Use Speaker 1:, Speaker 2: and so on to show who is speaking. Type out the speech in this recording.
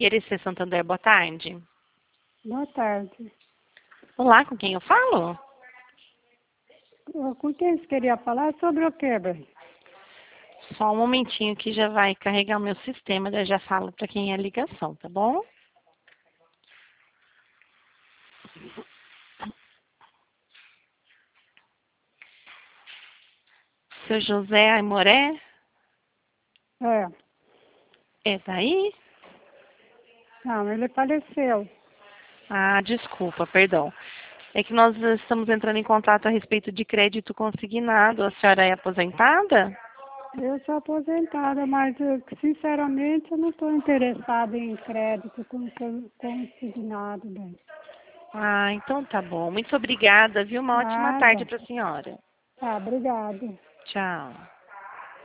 Speaker 1: IRC Santander, boa tarde.
Speaker 2: Boa tarde.
Speaker 1: Olá, com quem eu falo?
Speaker 2: Com quem você queria falar sobre o quê, bem?
Speaker 1: Só um momentinho que já vai carregar o meu sistema, daí eu já falo para quem é a ligação, tá bom? Seu José Aimoré?
Speaker 2: É.
Speaker 1: É daí?
Speaker 2: Não, ele faleceu.
Speaker 1: Ah, desculpa, perdão. É que nós estamos entrando em contato a respeito de crédito consignado. A senhora é aposentada?
Speaker 2: Eu sou aposentada, mas sinceramente eu não estou interessada em crédito consignado, bem.
Speaker 1: Ah, então tá bom. Muito obrigada, viu? Uma ótima tarde
Speaker 2: Nada.
Speaker 1: para a senhora.
Speaker 2: Tá, obrigada.
Speaker 1: Tchau.